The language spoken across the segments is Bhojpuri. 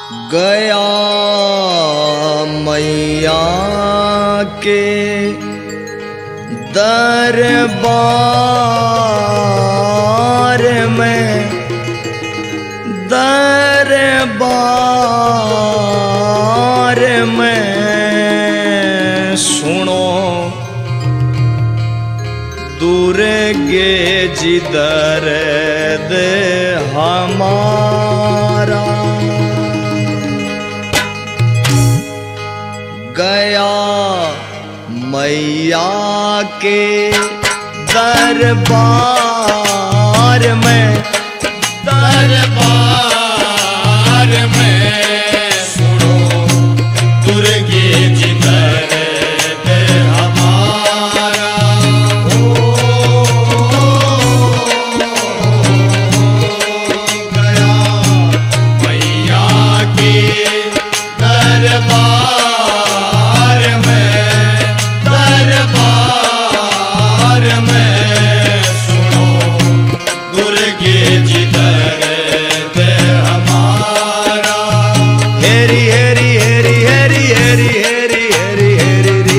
गया मैया के दरबार में, दरबार में सुनो दुर्गे जी दर्द हमारा। गया मैया के दरबार में, दरबार में सुनो दुर्गे जी दर्द हमारा। गया मैया के दरबार में, दरबार में सुनो दुर्गे जी दर्द हमारा। हेरी हेरी हेरी हेरी हेरी हेरी हेरी हेरी री।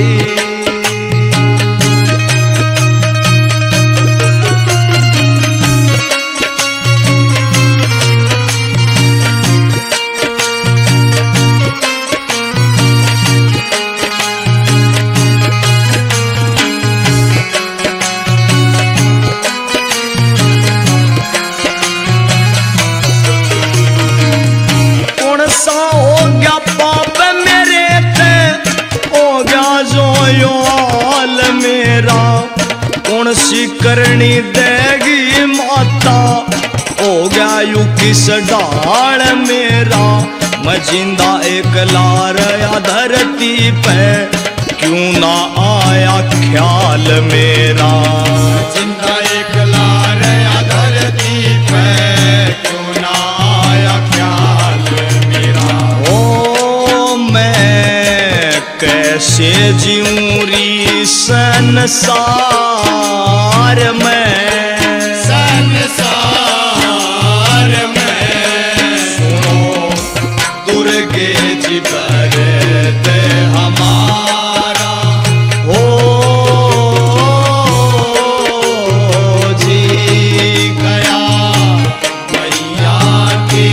कौन सा हो गया पाप मेरे पे, हो गया जो याल मेरा। कौन सी करनी देगी माता, हो गया यू किस डाल मेरा। मैं जिंदा एकला रहा धरती पे, क्यों ना आया ख्याल मेरा। जिंदा एकला रहा धरती पे, क्यों ना आया ख्याल मेरा। ओ मैं कैसे जीऊरी संसार में, संसार में सुनो दुर्गे जी दर्द हमारा। ओ जी गया मैया के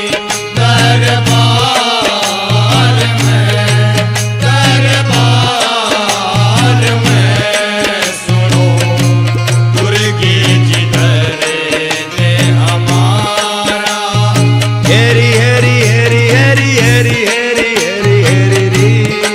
दरबार में, दरबार में सुनो दुर्गे जी दर्द हमारा। हेरी हेरी हेरी हेरी हेरी हेरी हेरी हेरी री।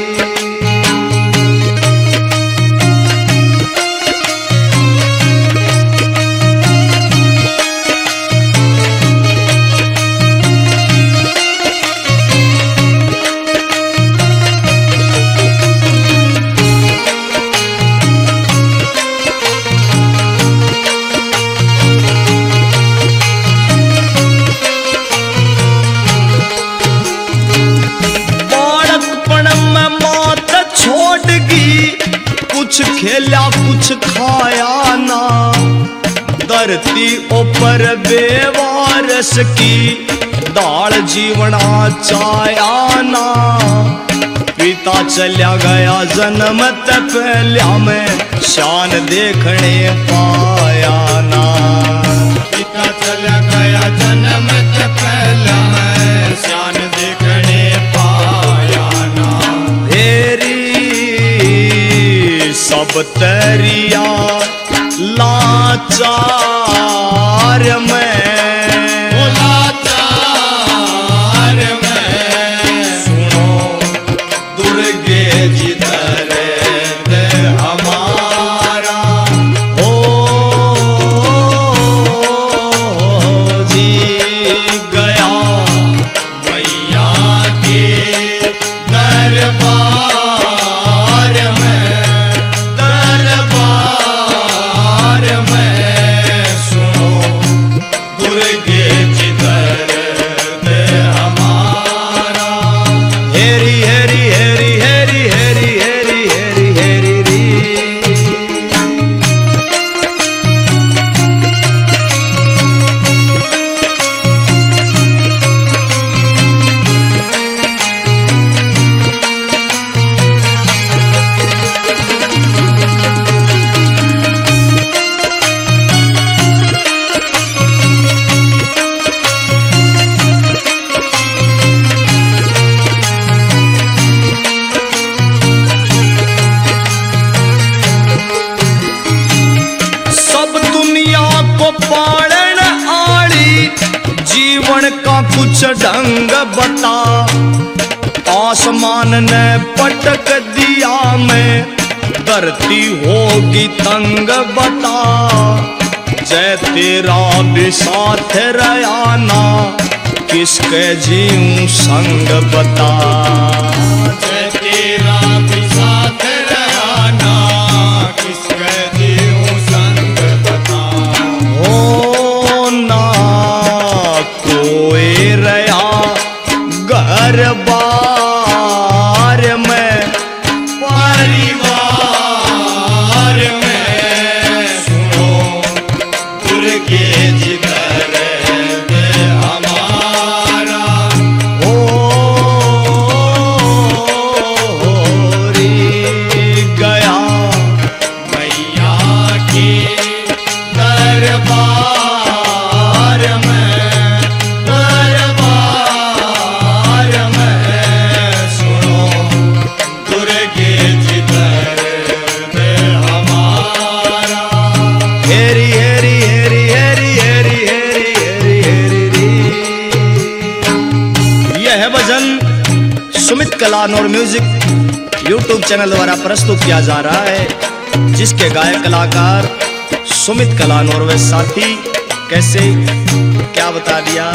बालकपन में मात छोड़गी, कुछ खेला कुछ खाया ना। धरती ऊपर बेवारस की, दाल जीवना चाया ना। पिता चल्या गया जन्म ते पहल्या में, शान देखने पाया ना। पिता चला गया जन्म से पहला मैं शान देखने पाया ना। फेरी सब तरिया लाचार में, लाचार में सुनो दुर्गे जी दर्द हमारा। ओ जी गया मैया के दरबार में, दरबार में सुनो का कुछ ढंग बता, आसमान ने पटक दिया मैं, धरती होगी तंग बता, जय तेरा भी साथ रहा ना, किसके जीऊं संग बता। जय तेरा भी साथ रहा ना, किसके जीऊं संग बता। हो ना कोई रहा घर बार में, परिवार में सुनो दुर्गे जी दर्द हमारा। हो रे गया मैया के दरबार में, दरबार में सुनो दुर्गे जी दर्द हमारा। हेरी हेरी हेरी हेरी हेरी हेरी हेरी हेरी री। यह भजन सुमित कलानौर और म्यूजिक यूट्यूब चैनल द्वारा प्रस्तुत किया जा रहा है, जिसके गायक कलाकार सुमित कलानौर व साथी। कैसे क्या बता दिया।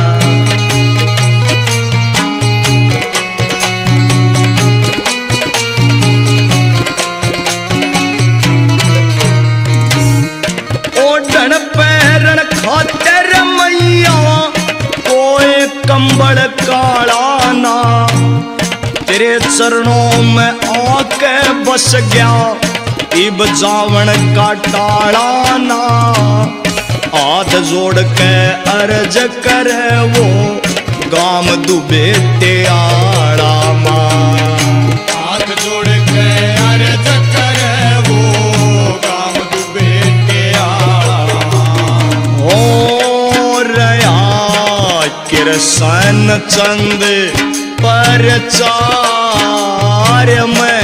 ओढ़न पैरण खातिर मैया कोई कंबल काला ना, तेरे चरणों में आके बस गया इब जावण का टाला ना। हाथ जोड़ के अर्ज करे वो गाम दुबेटे आड़ा माँ। हाथ जोड़ के अर्ज करे वो गाम दुबेटे आड़ा। हो रया कृष्ण चंद परचार में,